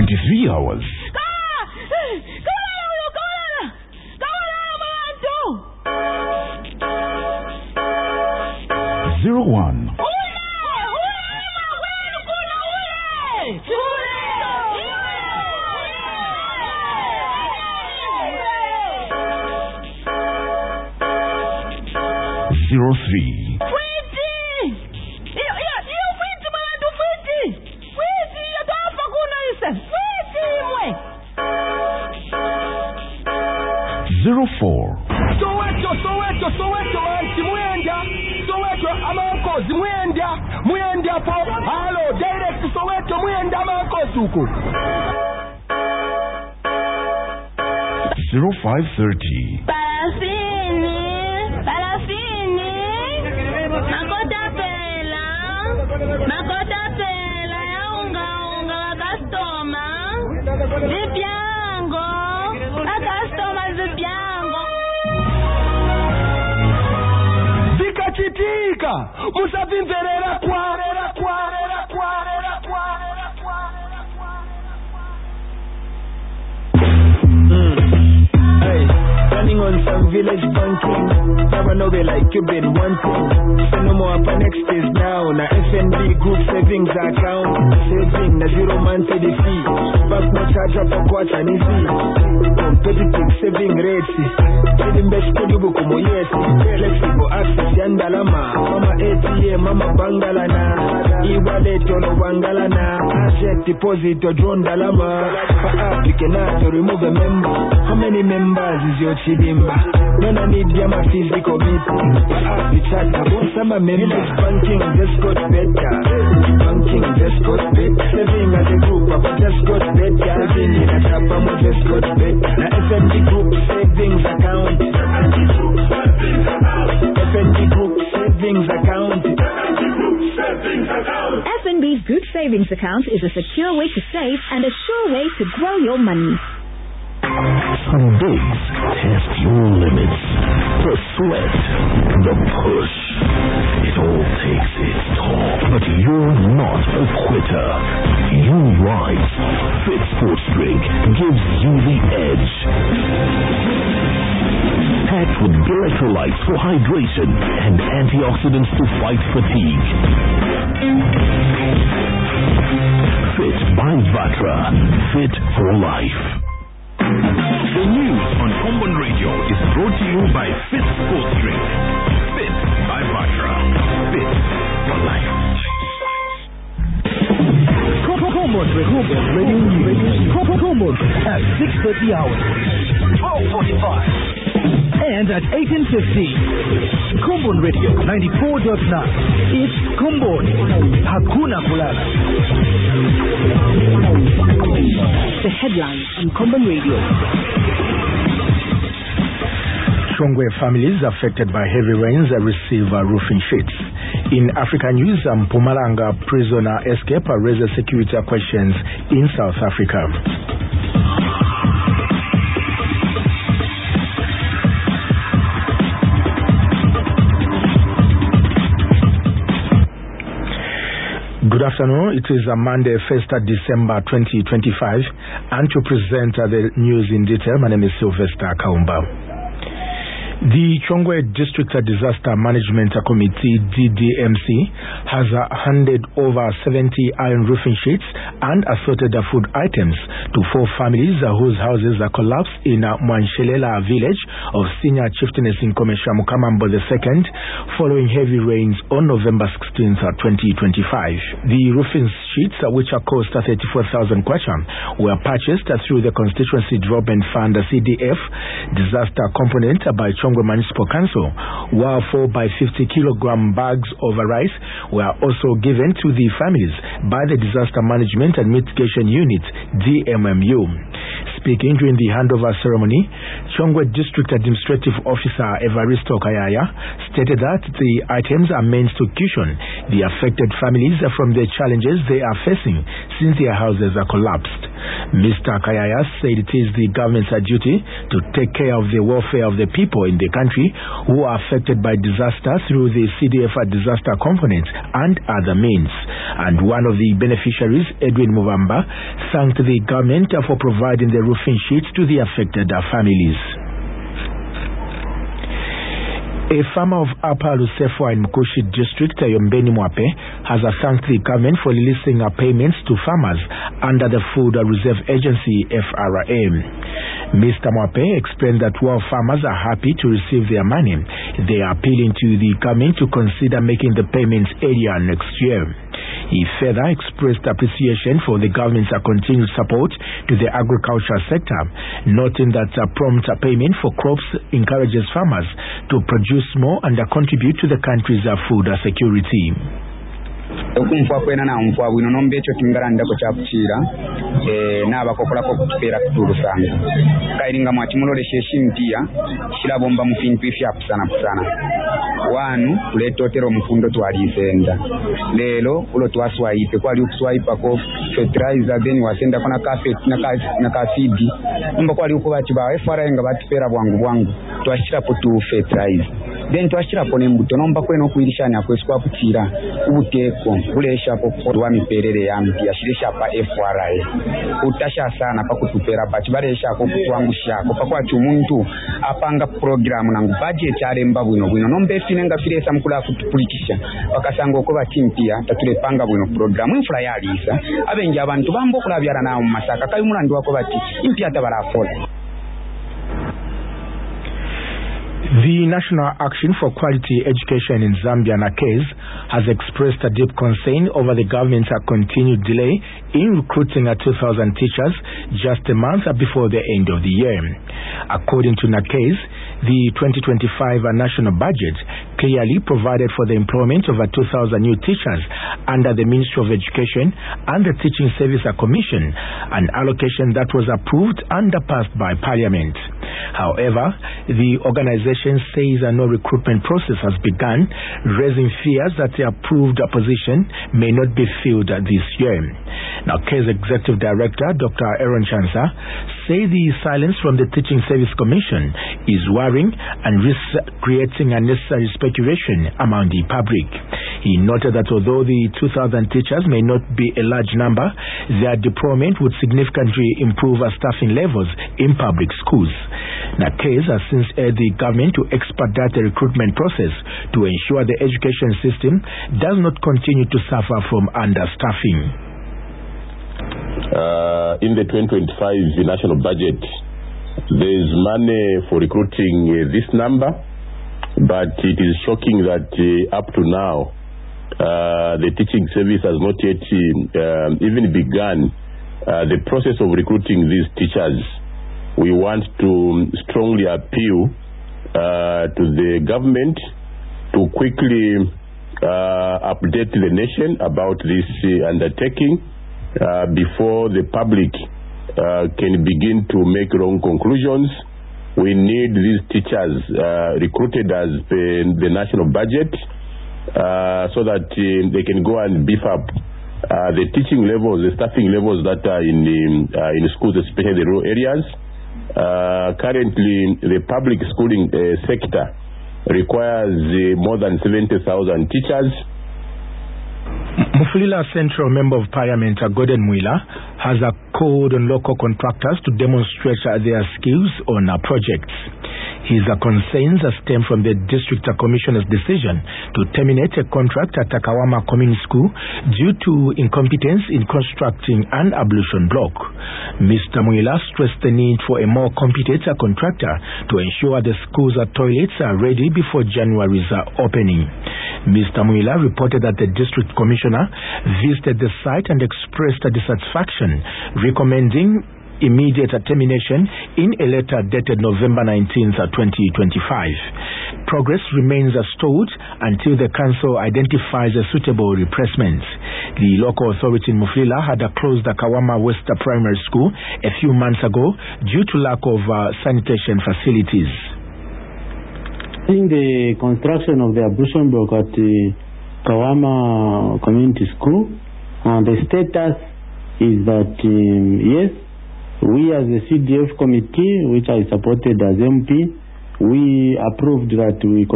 23 hours. 01. 03. 04. Hello, direct Soweto Mwenda Makosuku. 0530. Makota pela ya unga customer. Zipiango. Customer zipiango. Zikachitika. Musavimverera kwa. Running on some village banking. Never know they like you been wanting. Say no more upper next is now. Na FNB group savings account. Saving na 0 monthly fee. Back no charge up for quarter and easy. Competitive saving rates. Saving best kulibu kumo yes. Flexible access yandalama. Mama ATM, mama bangalana. E-wallet ono bangalana. Asset deposit or drone dalama. For app you cannot remove a member. How many members is your chidimba? None need yama physical meeting. For app you chat about some members. Banking just got better. Banking just got better. Saving as a group but just got better. Saving in a tapamo just got better. Na FNB group savings account. FNB group savings account. FNB's Group Savings Account is a secure way to save and a sure way to grow your money. Some days test your limits. The sweat, the push. It all takes its toll. But you're not a quitter. You rise. Fit Sports Drink gives you the edge. Packed with electrolytes for hydration and antioxidants to fight fatigue. Fit by Vatra. Fit for life. The news on Common Radio is brought to you by Fit Sports Drink. Fit by Vatra. Fit for life. Common Radio News. Common at 6:30 hours. 12:45. And at 18:50. Common Radio 94.9. It's Common. Hakuna Kulala. The headlines on Common Radio. Chongwe families affected by heavy rains receive roofing sheets. In African news, Mpumalanga prisoner escape raises security questions in South Africa. Good afternoon. It is Monday, 1st December 2025. And to present the news in detail, my name is Sylvester Kaumba. The Chongwe District Disaster Management Committee, DDMC, has handed over 70 iron roofing sheets and assorted food items to 4 families whose houses are collapsed in Mwanshelela village of Senior Chieftainess in Komesha Mukamambo II following heavy rains on November 16, 2025. The roofing sheets, which are cost 34,000 kwacha, were purchased through the Constituency Development Fund CDF disaster component by Chongwe Municipal Council, while 4 by 50 kilogram bags of rice were also given to the families by the Disaster Management and Mitigation Unit, DMMU. Speaking during the handover ceremony, Chongwe District Administrative Officer Evaristo Kayaya stated that the items are meant to cushion the affected families from the challenges they are facing since their houses are collapsed. Mr. Kayaya said it is the government's duty to take care of the welfare of the people in the country who are affected by disaster through the CDF disaster component and other means. And one of the beneficiaries, Edwin Muvamba, thanked the government for providing the roofing sheets to the affected families. A farmer of Upper Lusefwa in Mkushi district, Yombeni Mwape, has thanked the government for releasing payments to farmers under the Food Reserve Agency, FRA. Mr. Mwape explained that while farmers are happy to receive their money, they are appealing to the government to consider making the payments earlier next year. He further expressed appreciation for the government's continued support to the agricultural sector, noting that prompt payment for crops encourages farmers to produce more and contribute to the country's food security. Okumfa kwena na mfwa bwino nombe echo kingaranda ko chapchira n'abakokola ko kutupera kuturusanga kairinga mwachimuloleshe shintia shirabomba mufintu ifya kusana wanu kuleto tero mfundo twalisenda lelo ulo twaswaipe kwali ukuswaipa ko fertilizer then wasenda kona carpet na kasidi mba kwali uko bati ba FRA nga batupera bwangu twashira po tu fertilizer then twashira po nembuto nomba kweno kuirishanya kweswa kutira ubuteko bulesha po kwa miperere ya mti yashirisha pa FRA utasha sana pa kutupera bati balesha ko kutwangusha ko pa kwa chumuntu apanga program nangu budget alemba bwino nombe finenga filesa mukula kutupulikisha bakasanga uko batimpia tatulepanga bwino program infra yalisa abenje abantu bambo kulabyana na masaka kayumula ndi wako bati impia tabarafola. The National Action for Quality Education in Zambia, NACASE, has expressed a deep concern over the government's continued delay in recruiting 2,000 teachers just a month before the end of the year. According to NACASE, the 2025 national budget clearly provided for the employment of 2,000 new teachers under the Ministry of Education and the Teaching Service Commission, an allocation that was approved and passed by Parliament. However, the organization says no recruitment process has begun, raising fears that the approved position may not be filled this year. Now, CASE Executive Director Dr. Aaron Chansa say the silence from the Teaching Service Commission is worrying and risks creating unnecessary speculation among the public. He noted that although the 2,000 teachers may not be a large number, their deployment would significantly improve staffing levels in public schools. Now, CASE has since urged the government to expedite the recruitment process to ensure the education system does not continue to suffer from understaffing. In the 2025 national budget, there is money for recruiting this number, but it is shocking that up to now, the teaching service has not yet even begun the process of recruiting these teachers. We want to strongly appeal to the government to quickly update the nation about this undertaking before the public can begin to make wrong conclusions. We need these teachers recruited as the national budget so that they can go and beef up the teaching levels, the staffing levels that are in schools, especially the rural areas. Currently, the public schooling sector requires more than 70,000 teachers. Mufulira Central Member of Parliament Gordon Mwila has called on local contractors to demonstrate their skills on projects. His concerns stem from the District Commissioner's decision to terminate a contract at Kawama Community School due to incompetence in constructing an ablution block. Mr. Mwila stressed the need for a more competent contractor to ensure the school's toilets are ready before January's opening. Mr. Mwila reported that the District Commissioner visited the site and expressed dissatisfaction, recommending immediate termination in a letter dated November 19th, 2025. Progress remains stalled until the council identifies a suitable replacement. The local authority in Mufulira had closed the Kawama West Primary School a few months ago due to lack of sanitation facilities. In the construction of the ablution block at the Kawama Community School, the status is that, yes, we as the CDF committee, which I supported as MP, we approved that we